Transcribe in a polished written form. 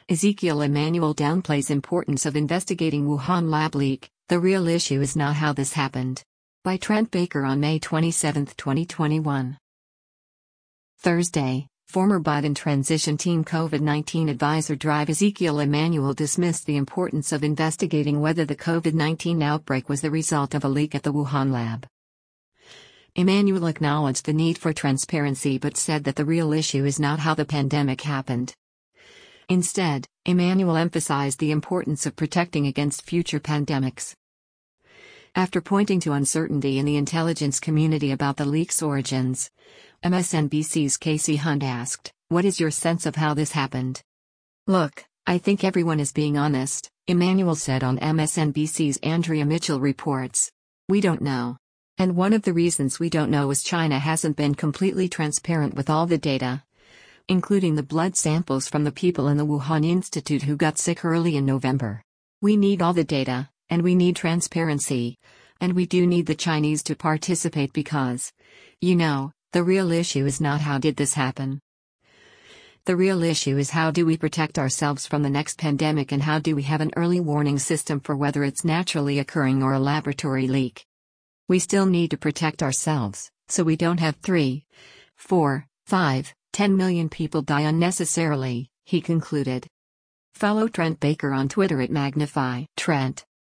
Ezekiel Emanuel downplays importance of investigating Wuhan lab leak. The real issue is not how this happened. By Trent Baker on May 27, 2021. Thursday, former Biden transition team COVID-19 advisor Drive Ezekiel Emanuel dismissed the importance of investigating whether the COVID-19 outbreak was the result of a leak at the Wuhan lab. Emanuel acknowledged the need for transparency but said that the real issue is not how the pandemic happened. Instead, Emanuel emphasized the importance of protecting against future pandemics. After pointing to uncertainty in the intelligence community about the leak's origins, MSNBC's Casey Hunt asked, "What is your sense of how this happened?" "Look, I think everyone is being honest," Emanuel said on MSNBC's Andrea Mitchell Reports. "We don't know. And one of the reasons we don't know is China hasn't been completely transparent with all the data, including the blood samples from the people in the Wuhan Institute who got sick early in November. We need all the data, and we need transparency, and we do need the Chinese to participate because, the real issue is not how did this happen. The real issue is how do we protect ourselves from the next pandemic and how do we have an early warning system for whether it's naturally occurring or a laboratory leak. We still need to protect ourselves, so we don't have 3, 4, 5, 10 million people die unnecessarily," he concluded. Follow Trent Baker on Twitter at Magnify Trent.